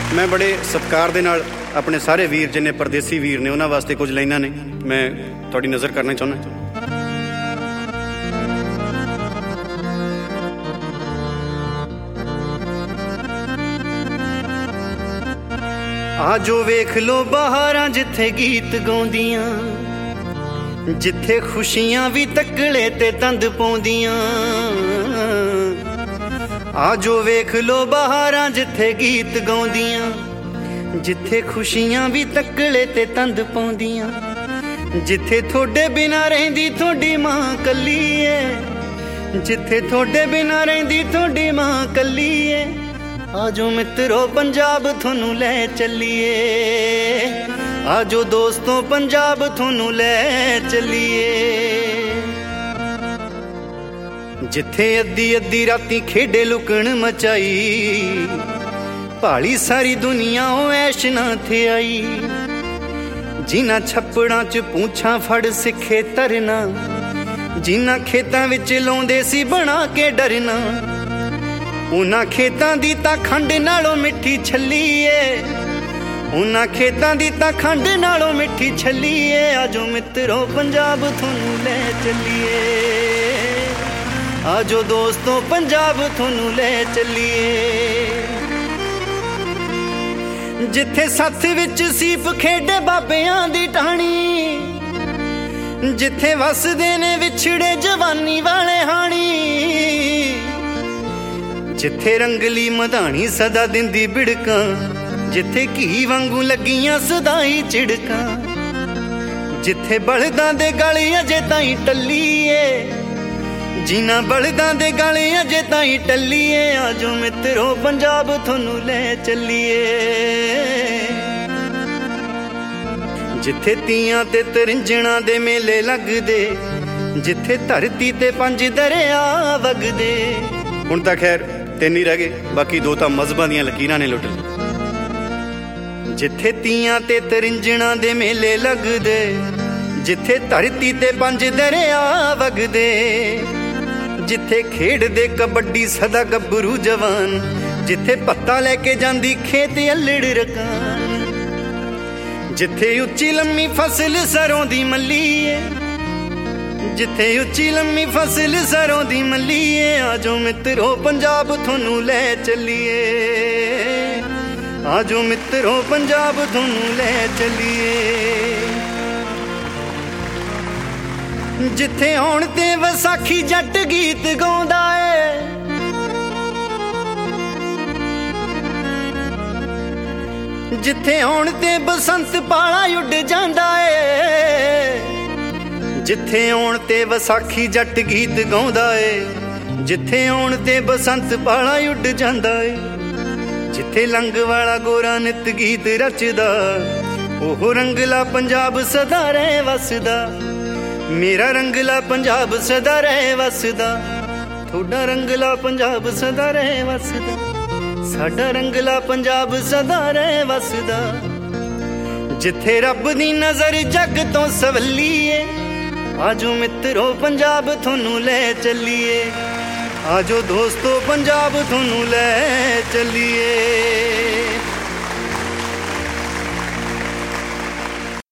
मैं बड़े सत्कार दे नाल अपने सारे वीर जिन्ने परदेसी वीर ने उन्हां वास्ते कुछ लाइनां ने मैं तुहाडी नज़र करना चाहुंदा। आजो वेख लो बहारां जिथे गीत गाउंदियां, जिथे खुशियां भी तकड़े ते तंद पाउंदियां। आजो वेख लो बहारां जिथे गीत गाउंदियां, जिथे खुशियां भी तकड़े ते तंद पाउंदियां। जिथे थोड़े बिना रहिंदी थोड़ी मां कल्ली ऐ, जिथे थोड़े बिना रहिंदी थोड़ी मां कल्ली ऐ। आजो मित्रो पंजाब थोनू लै चलिए, आजो दोस्तों पंजाब थोनू लै चलिए। जिथे अद्धी अद्धी राती खेडे लुकण मचाई, भाली सारी दुनिया ओ ऐश ना थे आई। जिन्हां छप्पड़ां च पूंछां फड़ सिखे तरना, जिन्हां खेतां विच लाउंदे सी बना के डरना। उन्हां खेतां दी तां खंड नालों मिठी छल्ली ऐ, उन्हां खेतां दी तां खंड नालों मिठी छल्ली ऐ। आजो मित्रो पंजाब थोनू लै चलिए, आजो दोस्तों पंजाब थोनू लै चलिए। जिथे सत्थ विच सीप खेडे बाबियां दी टाणी, जिथे वसदे ने विछड़े जवानी वाले हाणी। जिथे रंगली मधानी सदा दिंदी बिड़कां, जिथे घी वांगू लगियां सदा ही चिड़कां। जिथे बलदां दे गल अजे ताईं टल्ली ऐ, जिन्हां बलदां दे गल अजे ताईं टल्ली ऐ। आजो मित्रो पंजाब थोनू लै चलिए, जिथे तियां ते तरिंजणां दे मेले लगदे, जिथे धरती ते 5 दरिया वगदे। हुण तां खैर 3 ही रह गए, बाकी 2 तां मजहबां दियां लकीरां ने लुट ली। जिथे तियां ते तरिंजणां दे मेले लगदे, जिथे धरती ते 5 दरिया वगदे। जिथे खेडदे कबड्डी सदा गब्बरू जवान, जिथे पत्ता लैके जांदी खेत अल्लड़ रकान। जिथे उच्ची लम्मी फसल सरों दी मल्ली ऐ, जिथे उच्ची लम्मी फसल सरों दी मल्ली ऐ। आजो मित्रो पंजाब थोनू लै चलिए, आजो मित्रो पंजाब थोनू लै चलिए। जिथे आउण ते वसाखी जट गीत गाउंदा ऐ, जिथे आउण ते बसंत पाला उड़ जांदा ऐ। जिथे आउण ते वसाखी जट गीत गाउंदा ऐ, जिथे आउण ते बसंत पाला उड़ जांदा ऐ। जिथे लंग वाला गोरा नित गीत रचदा, ओह रंगला पंजाब सदा रह वसदा। मेरा रंगला पंजाब सदा रह वसदा, थोड़ा रंगला पंजाब सदा रह वसदा। साडा रंगला पंजाब सदा रह वसदा। जिथे रब दी नजर जग तो सवली ऐ, आजो मित्रो पंजाब थोनू लै चलिए, आजो दोस्तों पंजाब थोनू लै चलिए।